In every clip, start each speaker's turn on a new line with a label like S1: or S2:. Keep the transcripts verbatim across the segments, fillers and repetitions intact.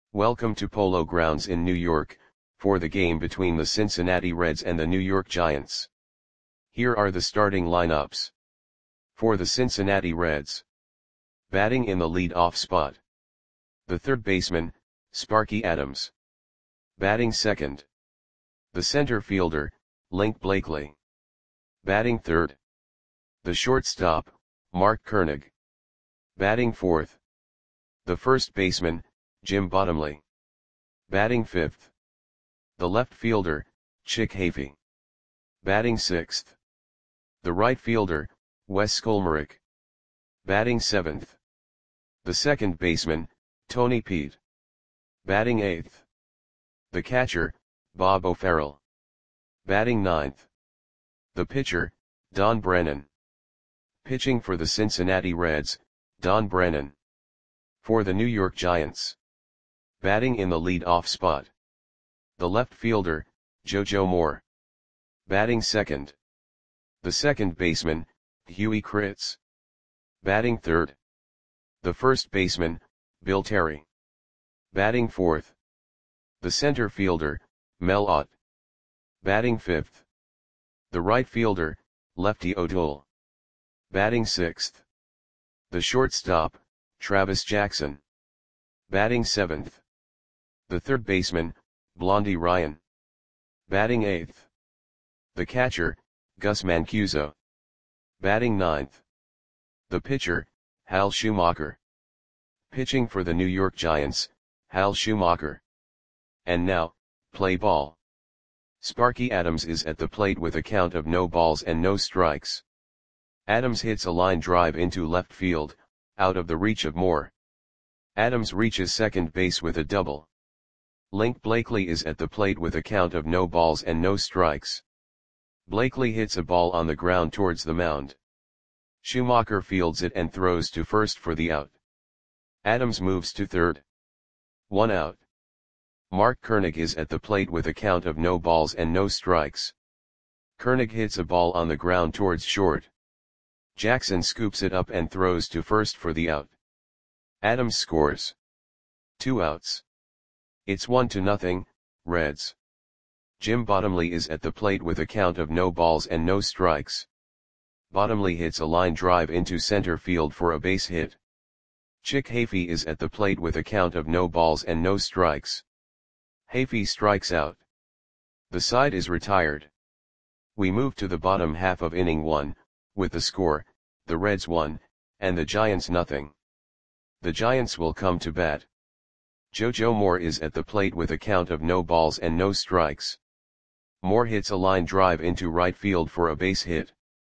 S1: Welcome to Polo Grounds in New York, for the game between the Cincinnati Reds and the New York Giants. Here are the starting lineups. For the Cincinnati Reds. Batting in the lead-off spot. The third baseman, Sparky Adams. Batting second. The center fielder, Link Blakely. Batting third. The shortstop, Mark Koenig. Batting fourth. The first baseman, Jim Bottomley. Batting fifth. The left fielder, Chick Hafey. Batting sixth. The right fielder, Wes Skolmarek. Batting seventh. The second baseman, Tony Peet. Batting eighth. The catcher, Bob O'Farrell. Batting ninth. The pitcher, Don Brennan. Pitching for the Cincinnati Reds, Don Brennan. For the New York Giants. Batting in the lead-off spot. The left fielder, JoJo Moore. Batting second. The second baseman, Huey Kritz. Batting third. The first baseman, Bill Terry. Batting fourth. The center fielder, Mel Ott. Batting fifth. The right fielder, Lefty O'Toole. Batting sixth. The shortstop, Travis Jackson. Batting seventh. The third baseman, Blondie Ryan. Batting eighth. The catcher, Gus Mancuso. Batting ninth. The pitcher, Hal Schumacher. Pitching for the New York Giants, Hal Schumacher. And now, play ball. Sparky Adams is at the plate with a count of no balls and no strikes. Adams hits a line drive into left field, out of the reach of Moore. Adams reaches second base with a double. Link Blakely is at the plate with a count of no balls and no strikes. Blakely hits a ball on the ground towards the mound. Schumacher fields it and throws to first for the out. Adams moves to third. One out. Mark Koenig is at the plate with a count of no balls and no strikes. Koenig hits a ball on the ground towards short. Jackson scoops it up and throws to first for the out. Adams scores. Two outs. It's one to nothing, Reds. Jim Bottomley is at the plate with a count of no balls and no strikes. Bottomley hits a line drive into center field for a base hit. Chick Hafey is at the plate with a count of no balls and no strikes. Hafey strikes out. The side is retired. We move to the bottom half of inning one, with the score, the Reds one, and the Giants nothing. The Giants will come to bat. JoJo Moore is at the plate with a count of no balls and no strikes. Moore hits a line drive into right field for a base hit.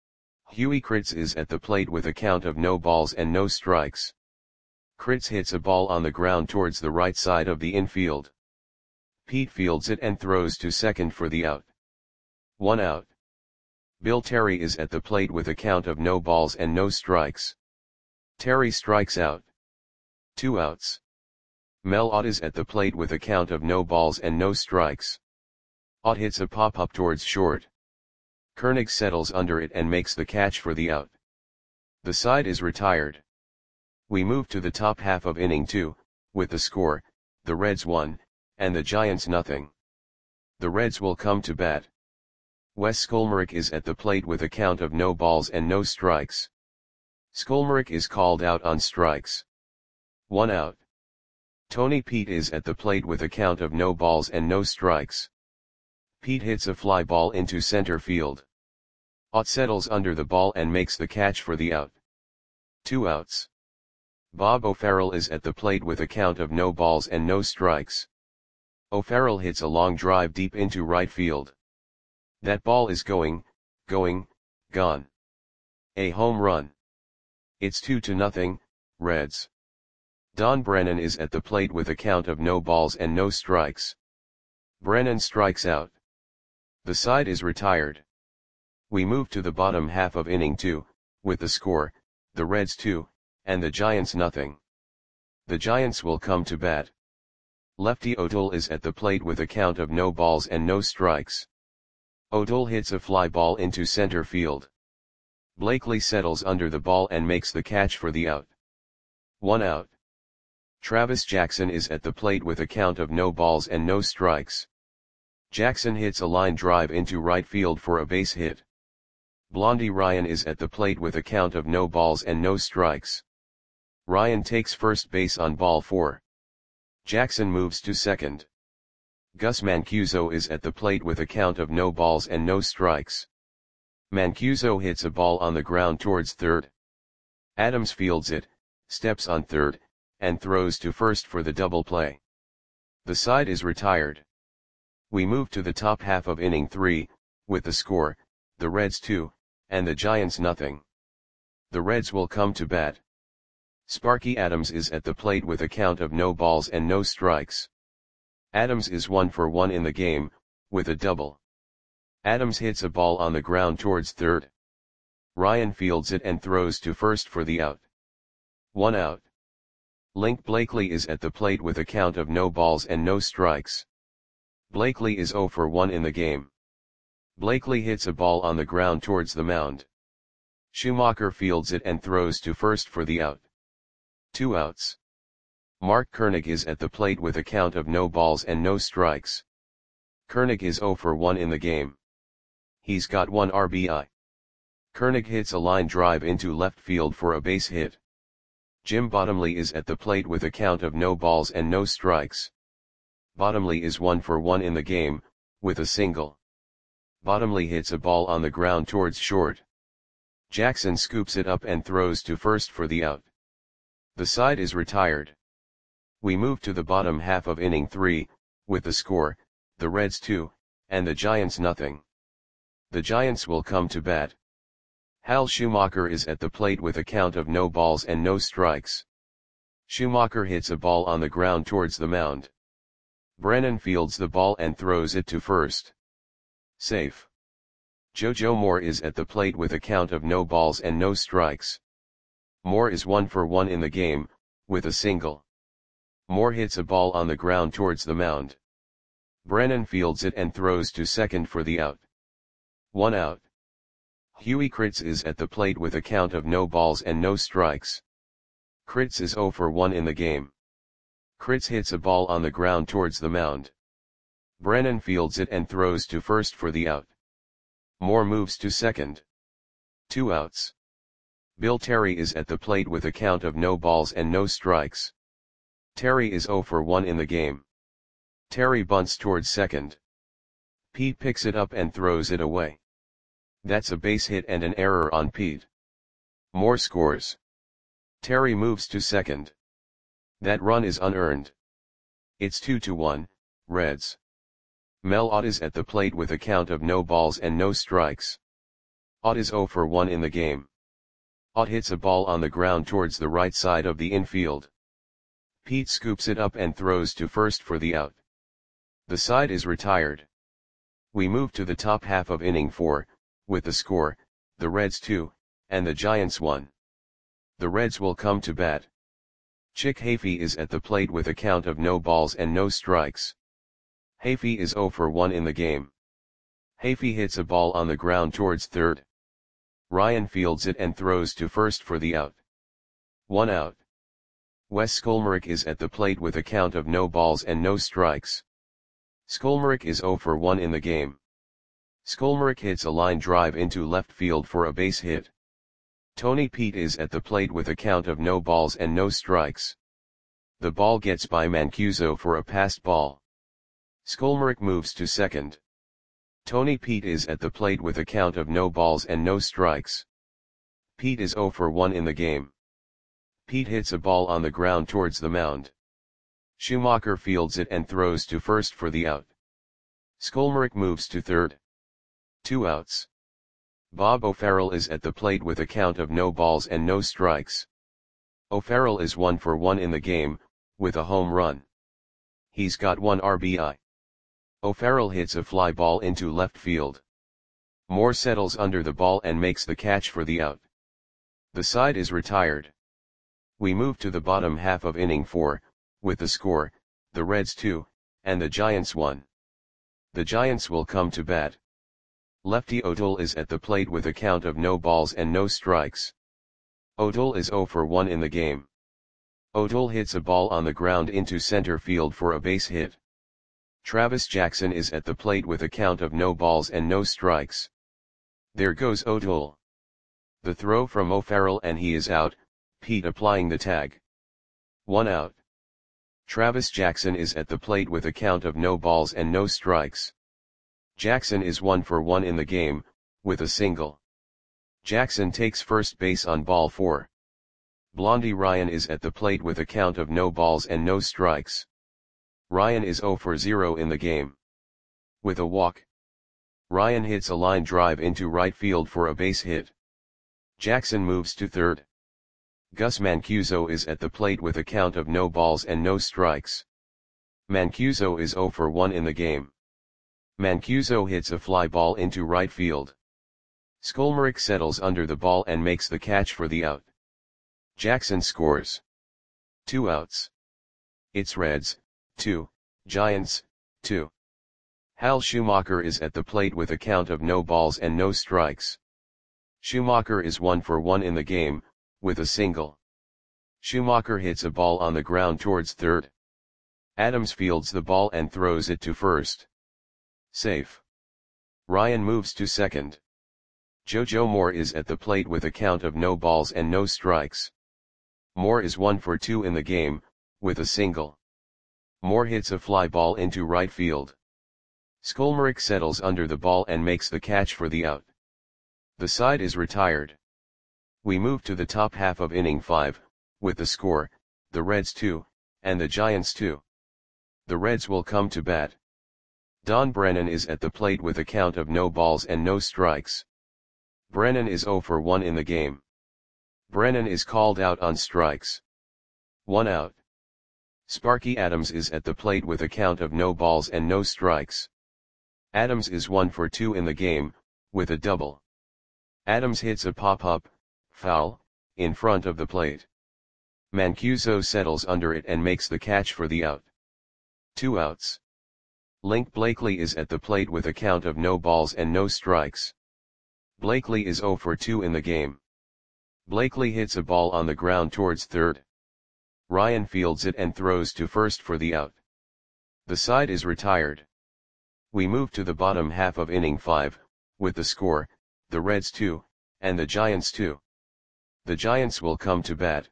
S1: Huey Kritz is at the plate with a count of no balls and no strikes. Kritz hits a ball on the ground towards the right side of the infield. Peet fields it and throws to second for the out. One out. Bill Terry is at the plate with a count of no balls and no strikes. Terry strikes out. Two outs. Mel Ott is at the plate with a count of no balls and no strikes. Ott hits a pop-up towards short. Koenig settles under it and makes the catch for the out. The side is retired. We move to the top half of inning two, with the score, the Reds one, and the Giants nothing. The Reds will come to bat. Wes Skolmarek is at the plate with a count of no balls and no strikes. Skolmarek is called out on strikes. One out. Tony Peet is at the plate with a count of no balls and no strikes. Peet hits a fly ball into center field. Ott settles under the ball and makes the catch for the out. Two outs. Bob O'Farrell is at the plate with a count of no balls and no strikes. O'Farrell hits a long drive deep into right field. That ball is going, going, gone. A home run. It's two to nothing, Reds. Don Brennan is at the plate with a count of no balls and no strikes. Brennan strikes out. The side is retired. We move to the bottom half of inning two, with the score, the Reds two, and the Giants nothing. The Giants will come to bat. Lefty O'Toole is at the plate with a count of no balls and no strikes. O'Toole hits a fly ball into center field. Blakely settles under the ball and makes the catch for the out. One out. Travis Jackson is at the plate with a count of no balls and no strikes. Jackson hits a line drive into right field for a base hit. Blondie Ryan is at the plate with a count of no balls and no strikes. Ryan takes first base on ball four. Jackson moves to second. Gus Mancuso is at the plate with a count of no balls and no strikes. Mancuso hits a ball on the ground towards third. Adams fields it, steps on third, and throws to first for the double play. The side is retired. We move to the top half of inning three, with the score, the Reds two, and the Giants nothing. The Reds will come to bat. Sparky Adams is at the plate with a count of no balls and no strikes. Adams is one for one in the game, with a double. Adams hits a ball on the ground towards third. Ryan fields it and throws to first for the out. One out. Link Blakely is at the plate with a count of no balls and no strikes. Blakely is zero for one in the game. Blakely hits a ball on the ground towards the mound. Schumacher fields it and throws to first for the out. Two outs. Mark Koenig is at the plate with a count of no balls and no strikes. Koenig is zero for one in the game. He's got one R B I. Koenig hits a line drive into left field for a base hit. Jim Bottomley is at the plate with a count of no balls and no strikes. Bottomley is one for one in the game, with a single. Bottomley hits a ball on the ground towards short. Jackson scoops it up and throws to first for the out. The side is retired. We move to the bottom half of inning three, with the score, the Reds two, and the Giants nothing. The Giants will come to bat. Hal Schumacher is at the plate with a count of no balls and no strikes. Schumacher hits a ball on the ground towards the mound. Brennan fields the ball and throws it to first. Safe. JoJo Moore is at the plate with a count of no balls and no strikes. Moore is one for one in the game, with a single. Moore hits a ball on the ground towards the mound. Brennan fields it and throws to second for the out. One out. Huey Kritz is at the plate with a count of no balls and no strikes. Kritz is zero for one in the game. Kritz hits a ball on the ground towards the mound. Brennan fields it and throws to first for the out. Moore moves to second. Two outs. Bill Terry is at the plate with a count of no balls and no strikes. Terry is zero for one in the game. Terry bunts towards second. Pete picks it up and throws it away. That's a base hit and an error on Pete. Moore scores. Terry moves to second. That run is unearned. It's two to one, Reds. Mel Ott is at the plate with a count of no balls and no strikes. Ott is zero for one in the game. Ott hits a ball on the ground towards the right side of the infield. Pete scoops it up and throws to first for the out. The side is retired. We move to the top half of inning four, with the score, the Reds two, and the Giants one. The Reds will come to bat. Chick Hafey is at the plate with a count of no balls and no strikes. Hafey is zero for one in the game. Hafey hits a ball on the ground towards third. Ryan fields it and throws to first for the out. One out. Wes Skolmerick is at the plate with a count of no balls and no strikes. Skolmerick is zero for one in the game. Skolmerick hits a line drive into left field for a base hit. Tony Pete is at the plate with a count of no balls and no strikes. The ball gets by Mancuso for a passed ball. Skolmerick moves to second. Tony Pete is at the plate with a count of no balls and no strikes. Pete is zero for one in the game. Pete hits a ball on the ground towards the mound. Schumacher fields it and throws to first for the out. Skolmerick moves to third. Two outs. Bob O'Farrell is at the plate with a count of no balls and no strikes. O'Farrell is one for one in the game, with a home run. He's got one R B I. O'Farrell hits a fly ball into left field. Moore settles under the ball and makes the catch for the out. The side is retired. We move to the bottom half of inning four, with the score, the Reds two, and the Giants one. The Giants will come to bat. Lefty O'Toole is at the plate with a count of no balls and no strikes. O'Toole is zero for one in the game. O'Toole hits a ball on the ground into center field for a base hit. Travis Jackson is at the plate with a count of no balls and no strikes. There goes O'Toole. The throw from O'Farrell and he is out, Pete applying the tag. One out. Travis Jackson is at the plate with a count of no balls and no strikes. Jackson is one for one in the game, with a single. Jackson takes first base on ball four. Blondie Ryan is at the plate with a count of no balls and no strikes. Ryan is zero for zero in the game. With a walk, Ryan hits a line drive into right field for a base hit. Jackson moves to third. Gus Mancuso is at the plate with a count of no balls and no strikes. Mancuso is zero for one in the game. Mancuso hits a fly ball into right field. Skolmerick settles under the ball and makes the catch for the out. Jackson scores. Two outs. It's Reds, two, Giants, two. Hal Schumacher is at the plate with a count of no balls and no strikes. Schumacher is one for one in the game, with a single. Schumacher hits a ball on the ground towards third. Adams fields the ball and throws it to first. Safe. Ryan moves to second. JoJo Moore is at the plate with a count of no balls and no strikes. Moore is one for two in the game, with a single. Moore hits a fly ball into right field. Skolmerick settles under the ball and makes the catch for the out. The side is retired. We move to the top half of inning five, with the score, the Reds two, and the Giants two. The Reds will come to bat. Don Brennan is at the plate with a count of no balls and no strikes. Brennan is zero for one in the game. Brennan is called out on strikes. One out. Sparky Adams is at the plate with a count of no balls and no strikes. Adams is one for two in the game, with a double. Adams hits a pop-up, foul, in front of the plate. Mancuso settles under it and makes the catch for the out. Two outs. Link Blakely is at the plate with a count of no balls and no strikes. Blakely is zero for two in the game. Blakely hits a ball on the ground towards third. Ryan fields it and throws to first for the out. The side is retired. We move to the bottom half of inning five, with the score, the Reds two, and the Giants two. The Giants will come to bat.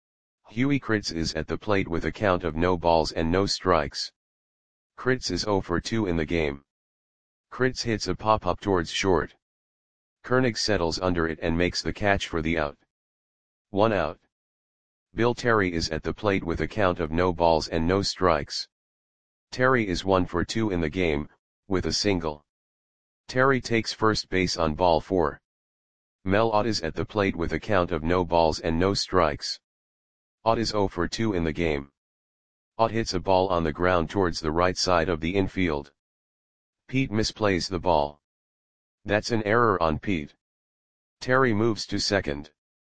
S1: Huey Kritz is at the plate with a count of no balls and no strikes. Kritz is zero for two in the game. Kritz hits a pop-up towards short. Koenig settles under it and makes the catch for the out. One out. Bill Terry is at the plate with a count of no balls and no strikes. Terry is one for two in the game, with a single. Terry takes first base on ball four. Mel Ott is at the plate with a count of no balls and no strikes. Ott is zero for two in the game. Ott hits a ball on the ground towards the right side of the infield. Pete misplays the ball. That's an error on Pete. Terry moves to second.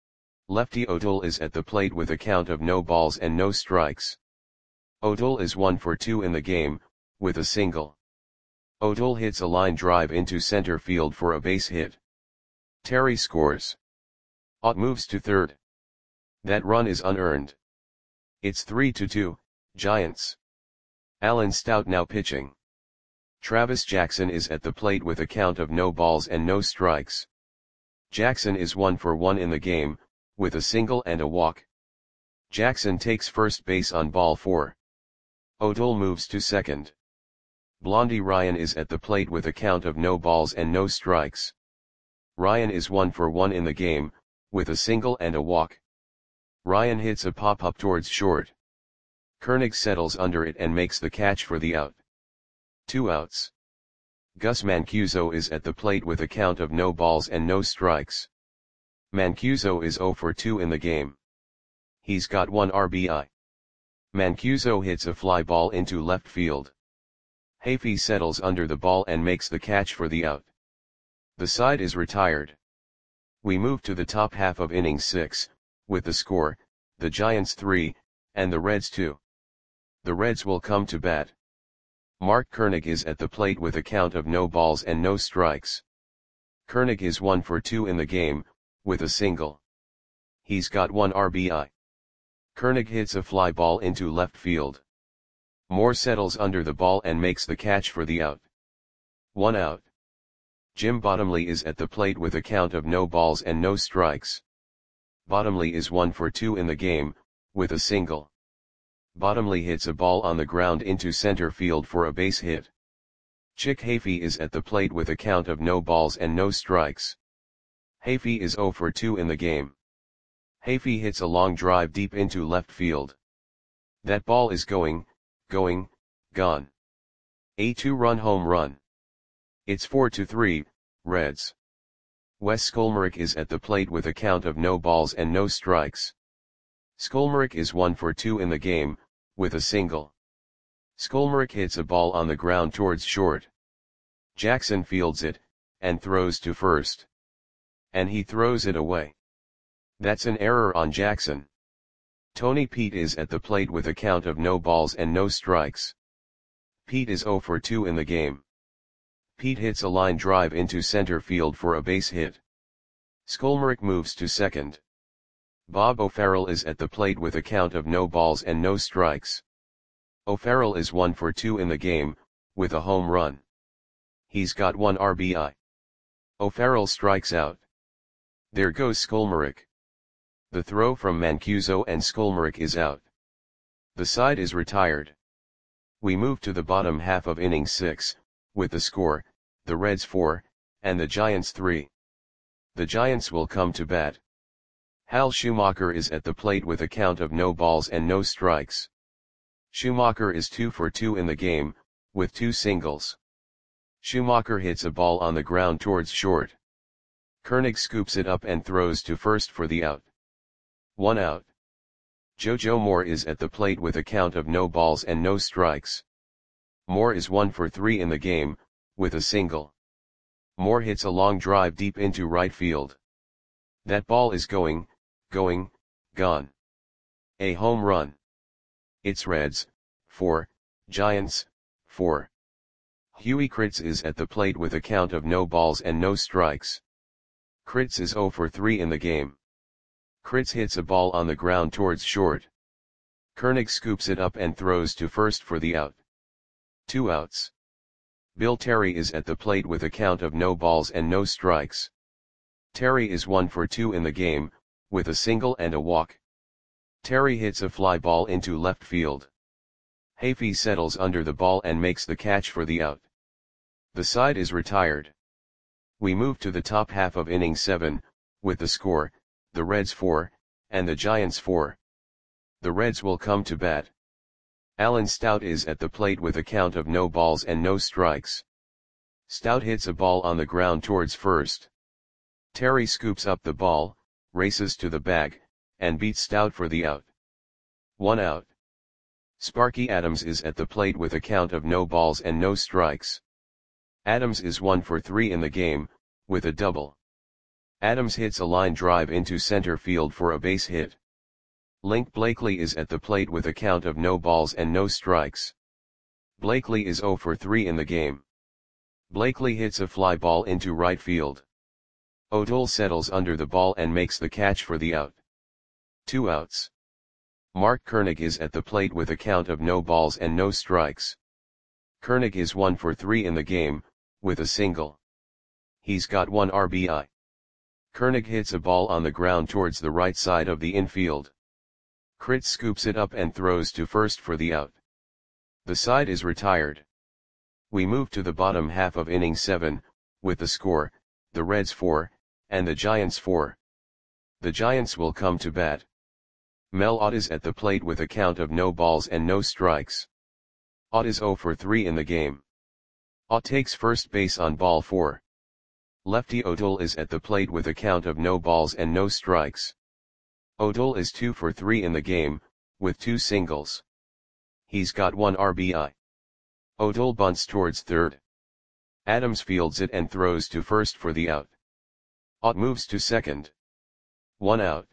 S1: Lefty O'Toole is at the plate with a count of no balls and no strikes. O'Toole is one for two in the game, with a single. O'Toole hits a line drive into center field for a base hit. Terry scores. Ott moves to third. That run is unearned. It's three to two, Giants. Alan Stout now pitching. Travis Jackson is at the plate with a count of no balls and no strikes. Jackson is one for one in the game, with a single and a walk. Jackson takes first base on ball four. O'Toole moves to second. Blondie Ryan is at the plate with a count of no balls and no strikes. Ryan is one for one in the game, with a single and a walk. Ryan hits a pop-up towards short. Koenig settles under it and makes the catch for the out. Two outs. Gus Mancuso is at the plate with a count of no balls and no strikes. Mancuso is zero for two in the game. He's got one R B I. Mancuso hits a fly ball into left field. Hafey settles under the ball and makes the catch for the out. The side is retired. We move to the top half of inning six, with the score, the Giants three, and the Reds two. The Reds will come to bat. Mark Koenig is at the plate with a count of no balls and no strikes. Koenig is one for two in the game, with a single. He's got one R B I. Koenig hits a fly ball into left field. Moore settles under the ball and makes the catch for the out. One out. Jim Bottomley is at the plate with a count of no balls and no strikes. Bottomley is one for two in the game, with a single. Bottomley hits a ball on the ground into center field for a base hit. Chick Hafey is at the plate with a count of no balls and no strikes. Hafey is zero for two in the game. Hafey hits a long drive deep into left field. That ball is going, going, gone. A two-run home run. It's four to three, Reds. Wes Skolmerick is at the plate with a count of no balls and no strikes. Skolmerick is one for two in the game, with a single. Skolmerick hits a ball on the ground towards short. Jackson fields it, and throws to first. And he throws it away. That's an error on Jackson. Tony Pete is at the plate with a count of no balls and no strikes. Pete is zero for two in the game. Pete hits a line drive into center field for a base hit. Skolmerick moves to second. Bob O'Farrell is at the plate with a count of no balls and no strikes. O'Farrell is one for two in the game, with a home run. He's got one R B I. O'Farrell strikes out. There goes Skolmerick. The throw from Mancuso and Skolmerick is out. The side is retired. We move to the bottom half of inning six, with the score, the Reds four, and the Giants three. The Giants will come to bat. Hal Schumacher is at the plate with a count of no balls and no strikes. Schumacher is two for two in the game, with two singles. Schumacher hits a ball on the ground towards short. Koenig scoops it up and throws to first for the out. One out. JoJo Moore is at the plate with a count of no balls and no strikes. Moore is one for three in the game, with a single. Moore hits a long drive deep into right field. That ball is going, going, gone. A home run. It's Reds, four, Giants, four. Huey Kritz is at the plate with a count of no balls and no strikes. Kritz is zero for three in the game. Kritz hits a ball on the ground towards short. Koenig scoops it up and throws to first for the out. Two outs. Bill Terry is at the plate with a count of no balls and no strikes. Terry is one for two in the game, with a single and a walk. Terry hits a fly ball into left field. Hafey settles under the ball and makes the catch for the out. The side is retired. We move to the top half of inning seven, with the score, the Reds four, and the Giants four. The Reds will come to bat. Alan Stout is at the plate with a count of no balls and no strikes. Stout hits a ball on the ground towards first. Terry scoops up the ball, races to the bag, and beats Stout for the out. One out. Sparky Adams is at the plate with a count of no balls and no strikes. Adams is one for three in the game, with a double. Adams hits a line drive into center field for a base hit. Link Blakely is at the plate with a count of no balls and no strikes. Blakely is zero for three in the game. Blakely hits a fly ball into right field. O'Toole settles under the ball and makes the catch for the out. Two outs. Mark Koenig is at the plate with a count of no balls and no strikes. Koenig is one for three in the game, with a single. He's got one R B I. Koenig hits a ball on the ground towards the right side of the infield. Kritz scoops it up and throws to first for the out. The side is retired. We move to the bottom half of inning seven, with the score, the Reds four, and the Giants four. The Giants will come to bat. Mel Ott is at the plate with a count of no balls and no strikes. Ott is zero for three in the game. Ott takes first base on ball four. Lefty O'Toole is at the plate with a count of no balls and no strikes. O'Toole is two for three in the game, with two singles. He's got one R B I. O'Toole bunts towards third. Adams fields it and throws to first for the out. Ott moves to second. One out.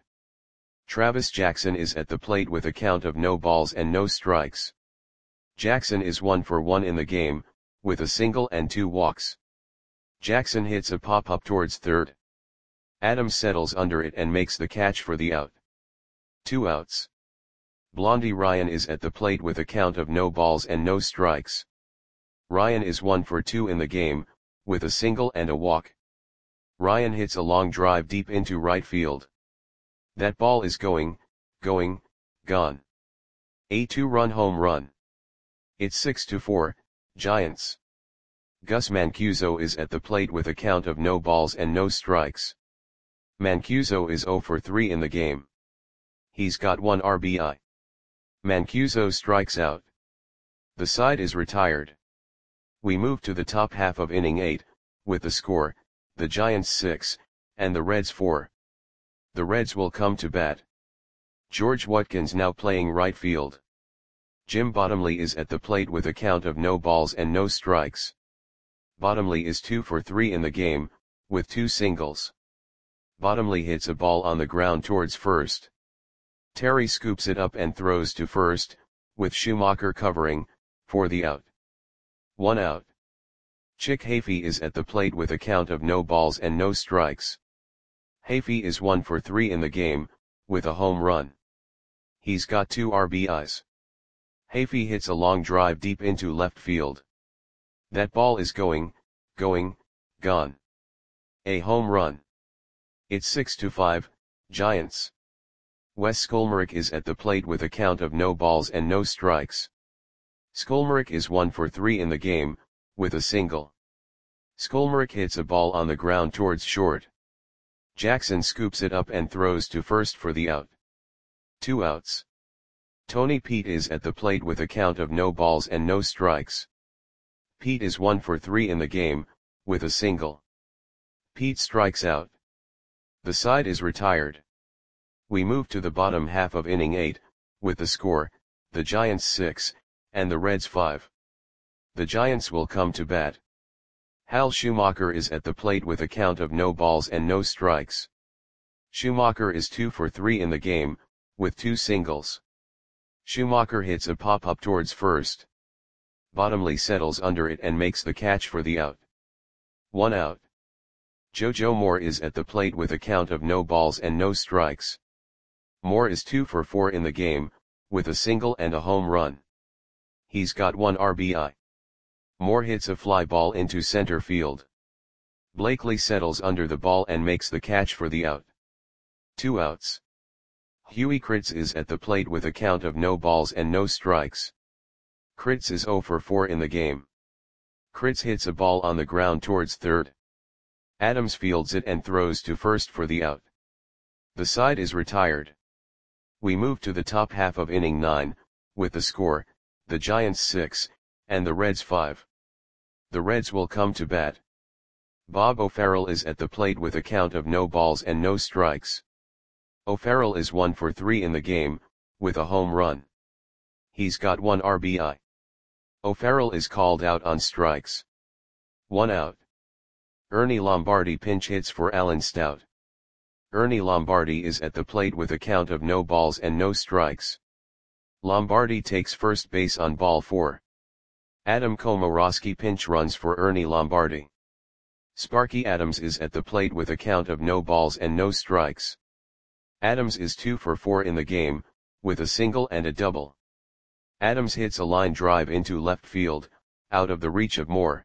S1: Travis Jackson is at the plate with a count of no balls and no strikes. Jackson is one for one in the game, with a single and two walks. Jackson hits a pop-up towards third. Adams settles under it and makes the catch for the out. Two outs. Blondie Ryan is at the plate with a count of no balls and no strikes. Ryan is one for two in the game, with a single and a walk. Ryan hits a long drive deep into right field. That ball is going, going, gone. A two-run home run. It's six to four, Giants. Gus Mancuso is at the plate with a count of no balls and no strikes. Mancuso is zero for three in the game. He's got one R B I. Mancuso strikes out. The side is retired. We move to the top half of inning eight, with the score, the Giants six, and the Reds four. The Reds will come to bat. George Watkins now playing right field. Jim Bottomley is at the plate with a count of no balls and no strikes. Bottomley is two for three in the game, with two singles. Bottomley hits a ball on the ground towards first. Terry scoops it up and throws to first, with Schumacher covering, for the out. One out. Chick Hafey is at the plate with a count of no balls and no strikes. Hafey is one for three in the game, with a home run. He's got two R B Is. Hafey hits a long drive deep into left field. That ball is going, going, gone. A home run. It's six to five, Giants. Wes Skolmerick is at the plate with a count of no balls and no strikes. Skolmerick is one for three in the game, with a single. Skolmerick hits a ball on the ground towards short. Jackson scoops it up and throws to first for the out. Two outs. Tony Pete is at the plate with a count of no balls and no strikes. Pete is one for three in the game, with a single. Pete strikes out. The side is retired. We move to the bottom half of inning eight, with the score, the Giants six, and the Reds five. The Giants will come to bat. Hal Schumacher is at the plate with a count of no balls and no strikes. Schumacher is two for three in the game, with two singles. Schumacher hits a pop-up towards first. Bottomley settles under it and makes the catch for the out. One out. JoJo Moore is at the plate with a count of no balls and no strikes. Moore is two for four in the game, with a single and a home run. He's got one R B I. Moore hits a fly ball into center field. Blakely settles under the ball and makes the catch for the out. Two outs. Huey Kritz is at the plate with a count of no balls and no strikes. Kritz is zero for four in the game. Kritz hits a ball on the ground towards third. Adams fields it and throws to first for the out. The side is retired. We move to the top half of inning nine, with the score, the Giants six, and the Reds five. The Reds will come to bat. Bob O'Farrell is at the plate with a count of no balls and no strikes. O'Farrell is one for three in the game, with a home run. He's got one R B I. O'Farrell is called out on strikes. One out. Ernie Lombardi pinch hits for Alan Stout. Ernie Lombardi is at the plate with a count of no balls and no strikes. Lombardi takes first base on ball four. Adam Komoroski pinch runs for Ernie Lombardi. Sparky Adams is at the plate with a count of no balls and no strikes. Adams is two for four in the game, with a single and a double. Adams hits a line drive into left field, out of the reach of Moore.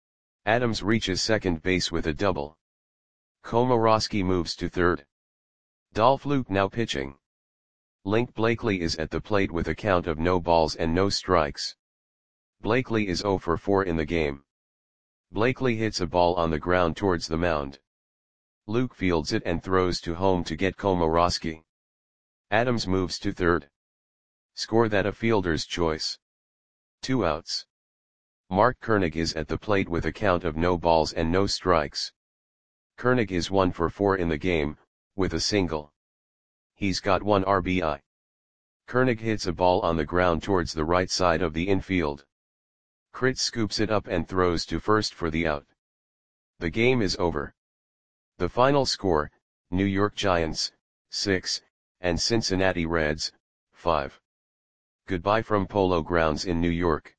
S1: Adams reaches second base with a double. Komoroski moves to third. Dolph Luke now pitching. Link Blakely is at the plate with a count of no balls and no strikes. Blakely is zero for four in the game. Blakely hits a ball on the ground towards the mound. Luke fields it and throws to home to get Komoroski. Adams moves to third. Score that a fielder's choice. Two outs. Mark Koenig is at the plate with a count of no balls and no strikes. Koenig is one for four in the game, with a single. He's got one R B I. Koenig hits a ball on the ground towards the right side of the infield. Kritz scoops it up and throws to first for the out. The game is over. The final score, New York Giants, six, and Cincinnati Reds, five. Goodbye from Polo Grounds in New York.